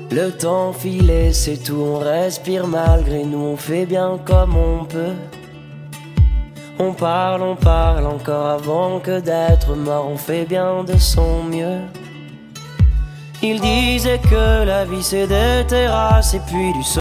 Le temps filé, c'est tout, on respire malgré nous, on fait bien comme on peut. On parle encore avant que d'être mort, on fait bien de son mieux. Il disait que la vie c'est des terrasses et puis du sol.